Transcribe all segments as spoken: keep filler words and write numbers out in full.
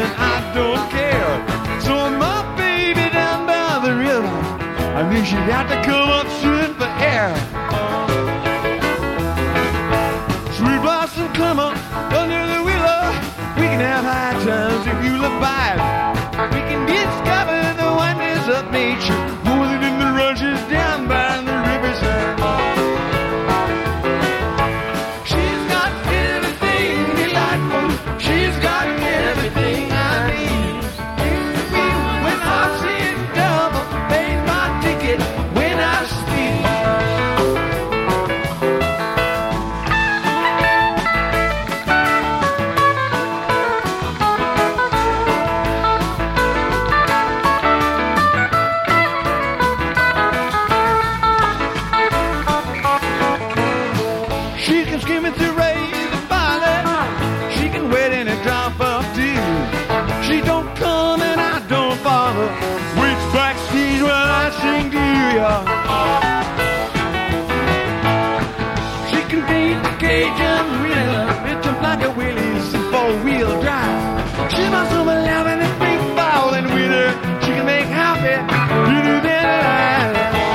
I don't care. So my baby down by the river, I knew she'd have to come up soon for air. Sweet blossom, come up under the willow. We can have high times if you look by it. We can discover the wonders of nature more than in the rushes down by the riverside. She's got everything delightful. She's got everything I need. When I see it double, pay my ticket when I speak. She can skim it through rays and violet. She can wait in a drop of dew. She don't come and I don't follow. Waits backstage while I sing to ya. She can beat the Cajun rhythm. It jumps like a Willys in four-wheel drive. She's my summer loving and big ball and winter. She can make happy better than alive.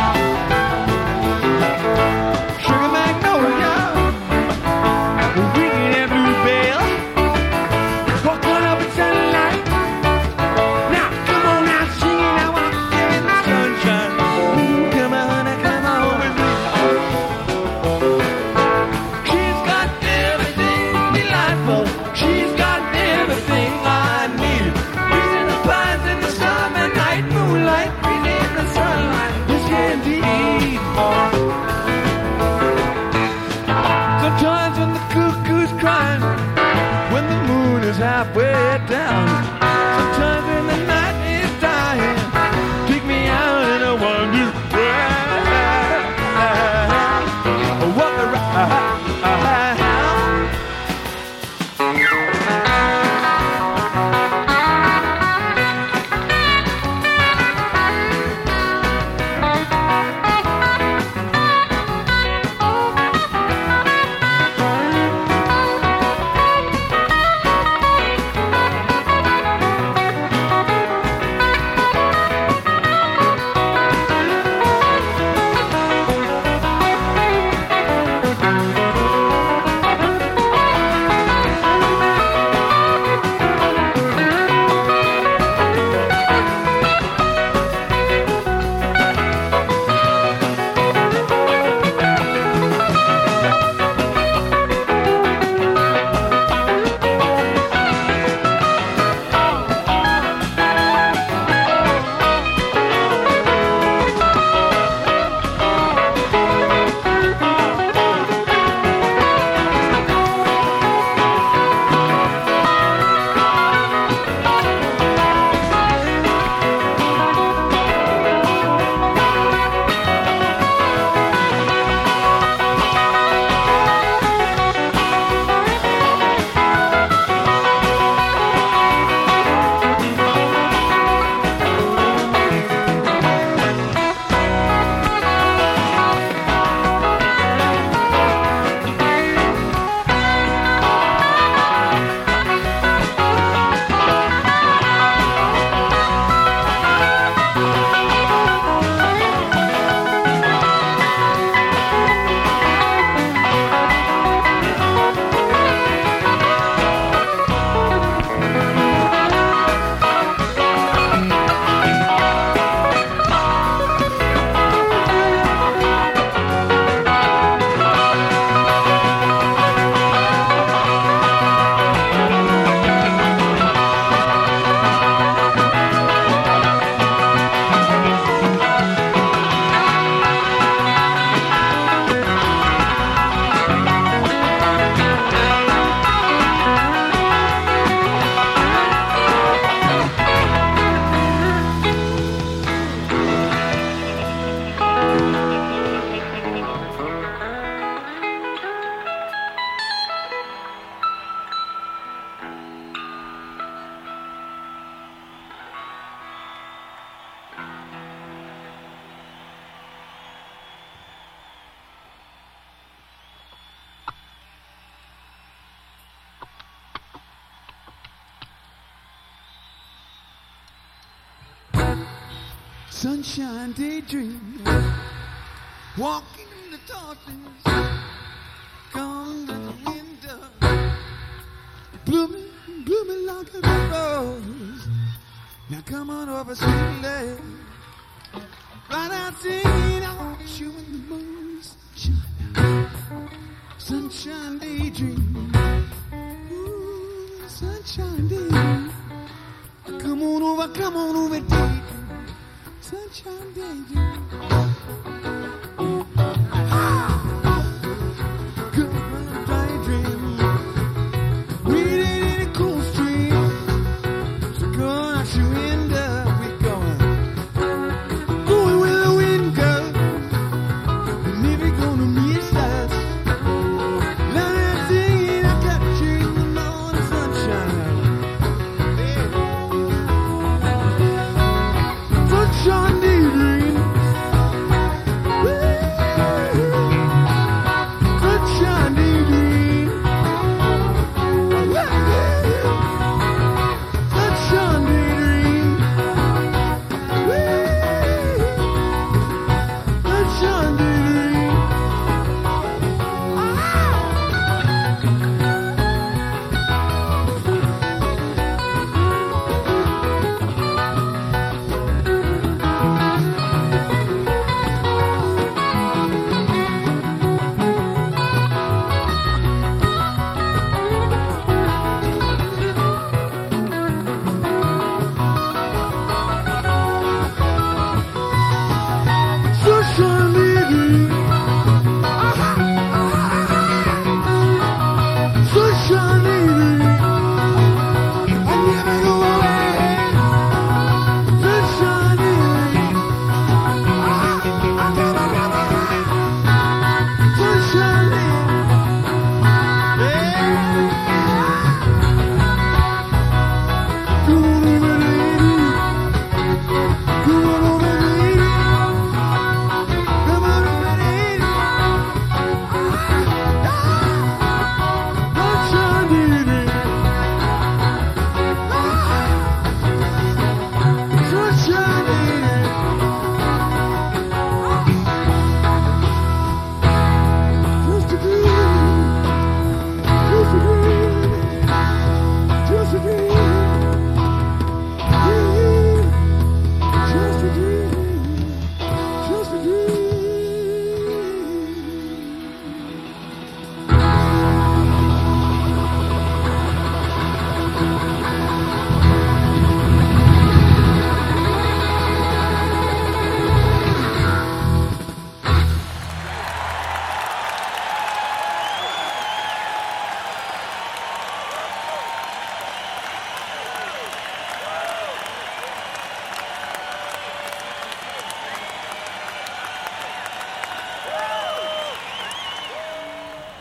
Sugar magnolia, weekend and bluebell, walk on up in sunlight. Now come on out, sing it. I want to get in the sunshine. Come on, honey, come on with me. She's got everything delightful. She's got everything I need. Breeze in the pines in the summer night, moonlight, breeze in the sunlight. Yes, indeed. Sometimes when the cuckoo's crying, when the moon is halfway down, sometimes when the night is dying, take me out and I wonder where, what the right. sunshine daydream, walking in the darkness, come to the window, blooming, blooming like a rose. Now come on over, sweet lady, right outside, I want you in the moon, sunshine, sunshine daydream, ooh, sunshine daydream. Come on over, come on over, daydream. Sunshine daydream.